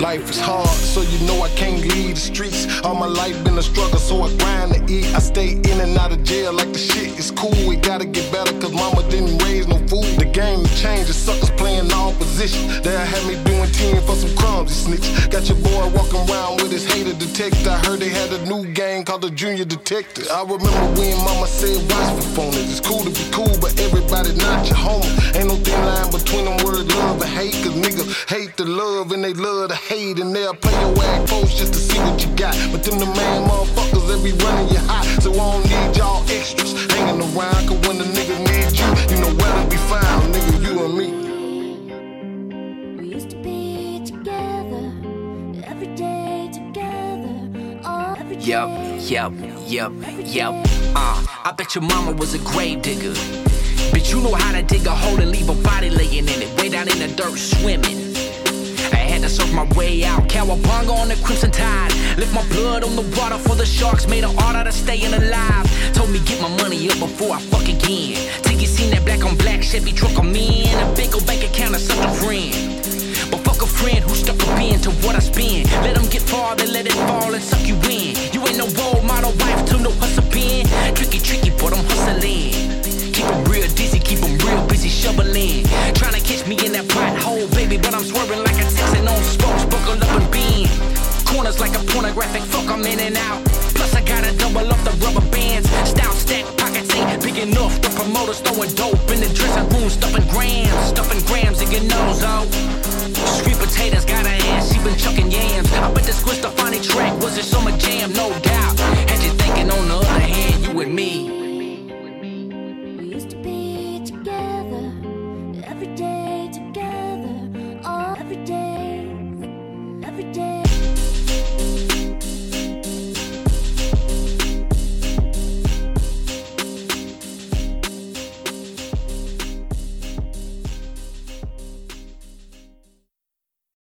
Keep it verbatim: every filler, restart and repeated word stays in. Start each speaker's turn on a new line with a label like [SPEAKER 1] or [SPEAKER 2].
[SPEAKER 1] Life is hard, so you know I can't leave the streets. All my life been a struggle, so I grind to eat. I stay in and out of jail like the shit is cool. We gotta get better, cause mama didn't raise no fool. The game changes, suckers playing all positions. They had me doing ten for some crumbs, you snitch. Got your boy walking around with his hater detector. I heard they had a new gang called the Junior Detectives. I remember when mama said watch for phonies. It's cool to be cool, but everybody not your homie. Ain't no thin line between them words love and hate. Cause niggas hate the love and they love the hate. And they'll play your ass close just to see what you got. But them the main motherfuckers that be running you hot. So I don't need y'all extras hanging around. Cause when the niggas need you, you know where to be found. Nigga, you and me.
[SPEAKER 2] We used to be together, every day together, oh, every day.
[SPEAKER 3] Yep, yep, yep, yep. Uh, I bet your mama was a grave digger. Bitch, you know how to dig a hole and leave a body laying in it, way down in the dirt swimming. I had to surf my way out, cowabunga on the crimson tide. Lift my blood on the water for the sharks, made an art out of staying alive. Told me get my money up before I fuck again. Till you seen that black on black Chevy truck I'm in. A big old bank account of such a friend. But fuck a friend who stuck up into what I spend. Let them get far, then let it fall and suck you in. You ain't no role model wife to no hustle pin. Tricky, tricky, but I'm hustling. Keep them real dizzy, keep them real busy shoveling. Trying to catch me in that pothole, baby, but I'm swerving like a Texan on spokes. Buckle up and bend. Corners like a pornographic, fuck I'm in and out. Plus I gotta double up the rubber bands. Stout stack pockets ain't big enough. The promoters throwing dope in the dressing room, stuffing grams, stuffing grams in your nose, oh. Sweet potatoes got her ass, she been chucking yams. I bet this Gwen Stefani track wasn't so much jam, no doubt.